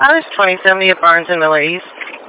I was 2070 at Barnes and Miller East.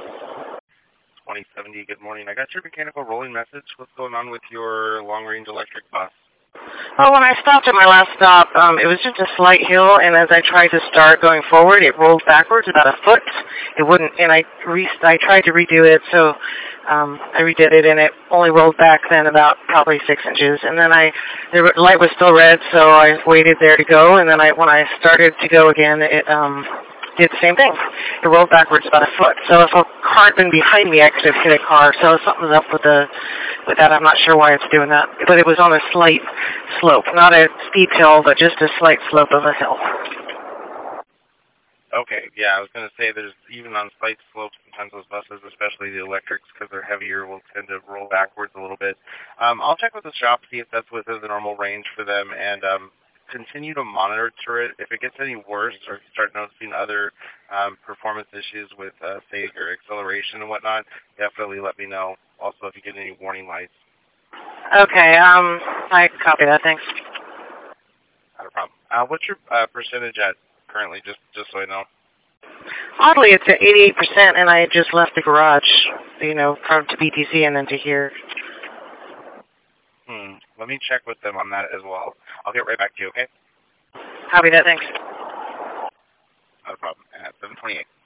2070, good morning. I got your mechanical rolling message. What's going on with your long-range electric bus? Well, when I stopped at my last stop, it was just a slight hill, and as I tried to start going forward, it rolled backwards about a foot. It wouldn't, and I tried to redo it, so I redid it, and it only rolled back then about probably 6 inches. And then the light was still red, so I waited there to go, and then when I started to go again, it did the same thing. It rolled backwards about a foot. So if a car had been behind me, I could have hit a car. So something's up with that. I'm not sure why it's doing that. But it was on a slight slope, not a steep hill, but just a slight slope of a hill. Okay, yeah, I was going to say there's even on slight slopes, sometimes those buses, especially the electrics, because they're heavier, will tend to roll backwards a little bit. I'll check with the shop, see if that's within the normal range for them, and continue to monitor it. If it gets any worse or start noticing other performance issues with, say, your acceleration and whatnot, definitely let me know. Also, if you get any warning lights. Okay, I copy that, thanks. Not a problem. What's your percentage at currently, just so I know? Oddly, it's at 88%, and I just left the garage, from to BTC and then to here. Let me check with them on that as well. I'll get right back to you, okay? Copy that, thanks.